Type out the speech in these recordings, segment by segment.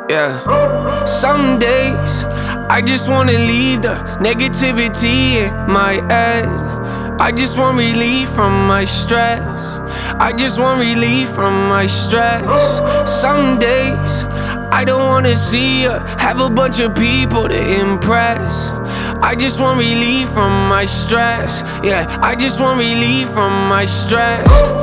Yeah. Some days I just wanna leave the negativity in my head. I just want relief from my stress. I just want relief from my stress. Some days I don't wanna see or have a bunch of people to impress. I just want relief from my stress. Yeah, I just want relief from my stress.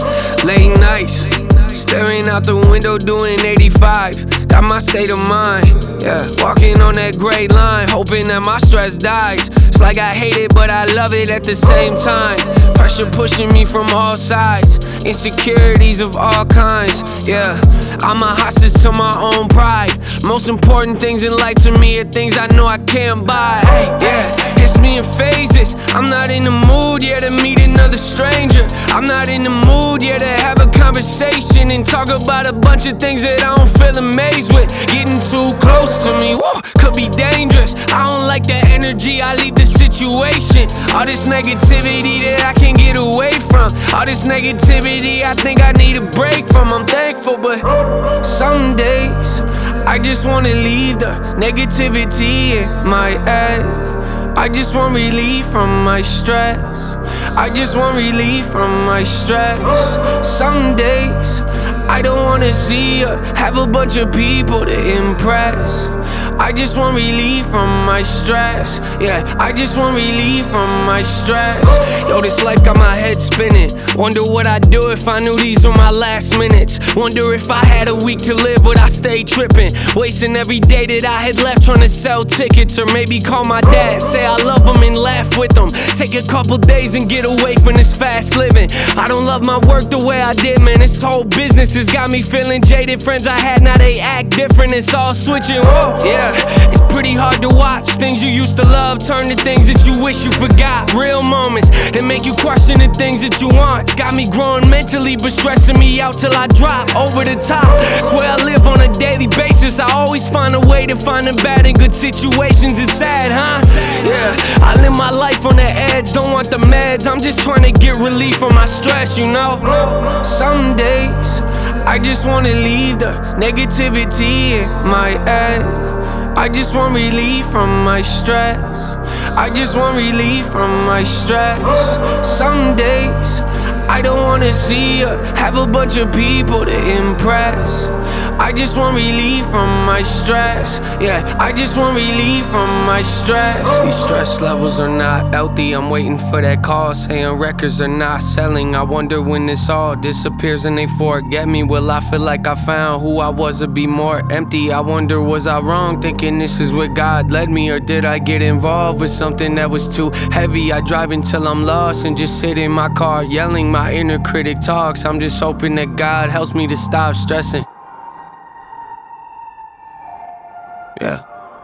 Late nights, staring out the window doing 85. Got my state of mind, yeah. Walking on that gray line, hoping that my stress dies. It's like I hate it, but I love it at the same time. Pressure pushing me from all sides, insecurities of all kinds, yeah. I'm a hostage to my own pride. Most important things in life to me are things I know I can't buy. Hey, yeah, it's me in phases. I'm not in the mood yet to meet another stranger. I'm not in the mood yet to have a conversation and talk about a bunch of things that I don't feel amazed with. Getting too close to me, whoa, could be dangerous. I don't like the energy, I leave the situation. All this negativity that I can't get away from. All this negativity I think I need a break from. I'm thankful, but some days I just wanna leave the negativity in my head. I just want relief from my stress. I just want relief from my stress. Some days I don't wanna see or have a bunch of people to impress. I just want relief from my stress. Yeah, I just want relief from my stress. Yo, this life got my head spinning. Wonder what I'd do if I knew these were my last minutes. Wonder if I had a week to live, would I stay tripping? Wasting every day that I had left trying to sell tickets. Or maybe call my dad, say I love him and laugh with him. Take a couple days and get away from this fast living. I don't love my work the way I did, man. This whole business has got me feeling jaded. Friends I had, now they act different. It's all switching, whoa, yeah. It's pretty hard to watch things you used to love turn to things that you wish you forgot. Real moments that make you question the things that you want. Got me growing mentally but stressing me out till I drop over the top. Swear I live on a daily basis. I always find a way to find the bad in good situations. It's sad, huh? Yeah, I live my life on the edge. Don't want the meds. I'm just trying to get relief from my stress, you know. Some days I just wanna leave the negativity in my head. I just want relief from my stress. I just want relief from my stress. Some days I don't wanna see or have a bunch of people to impress. I just want relief from my stress. Yeah, I just want relief from my stress. These stress levels are not healthy. I'm waiting for that call saying records are not selling. I wonder when this all disappears and they forget me. Will I feel like I found who I was or be more empty? I wonder, was I wrong thinking this is where God led me? Or did I get involved with something that was too heavy? I drive until I'm lost and just sit in my car yelling. My inner critic talks. I'm just hoping that God helps me to stop stressing. Yeah.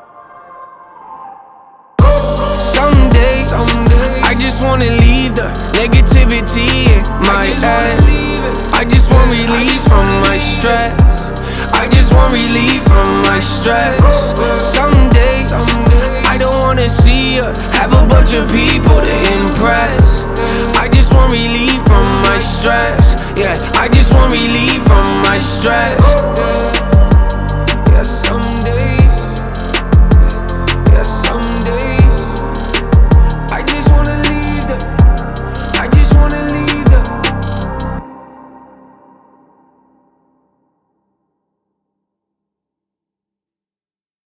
Some days I just wanna leave the negativity in my head. I just want relief from my stress. I just want relief from my stress. Some days I don't wanna see or have a bunch of people to impress. I just want relief from my stress. Yeah, I just want relief from my stress.